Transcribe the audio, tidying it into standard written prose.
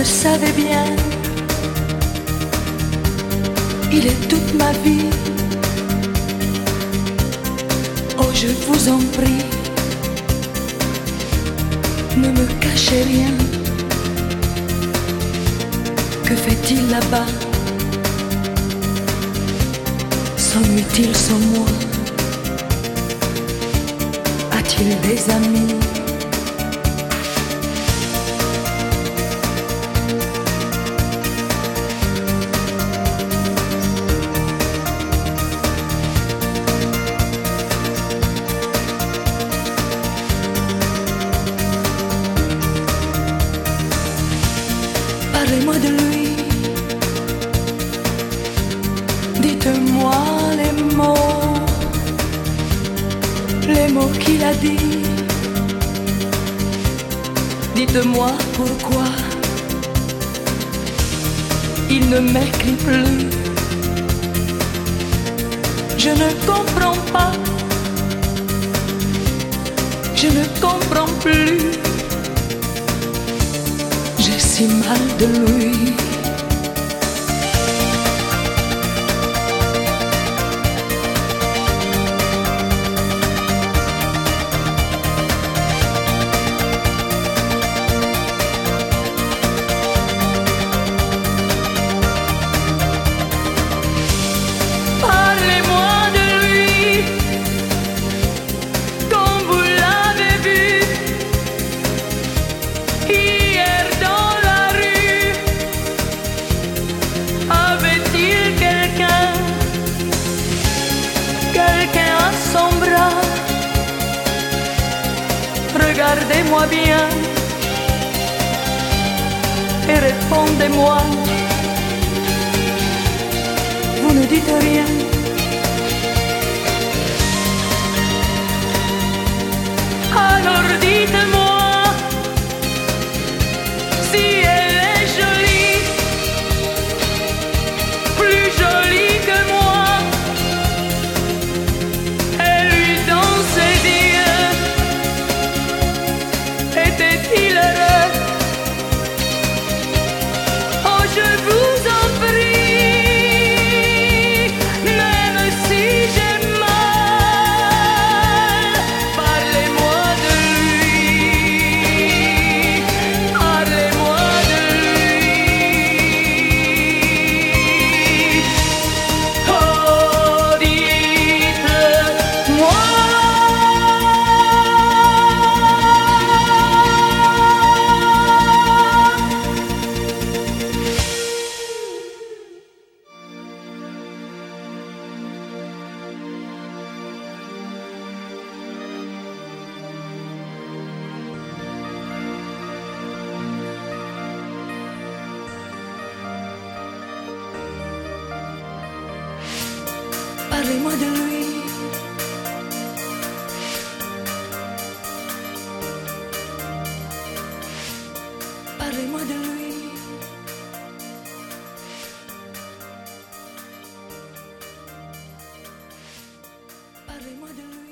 savez bien, il est toute ma vie. Oh, je vous en prie, ne me cachez rien. Que fait-il là-bas? S'ennuie-t-il sans moi? A-t-il des amis? Parlez-moi de lui, dites-moi les mots qu'il a dit. Dites-moi pourquoi il ne m'écrit plus. Je ne comprends pas, je ne comprends plus. J'ai si mal de lui. Parlez-moi de lui, comme vous l'avez vu hier dans la rue. Avait-il quelqu'un à son bras? Regardez-moi bien et répondez-moi. Vous ne dites rien. Alors dites-moi si elle est jolie, plus jolie que moi. Et lui dans ses yeux, était-il heureux? Oh, je vous en prie, même si j'ai mal, parlez-moi de lui, parlez-moi de lui. Oh, dites-le-moi. Parlez-moi de lui. Parlez-moi de lui. Parlez-moi de lui.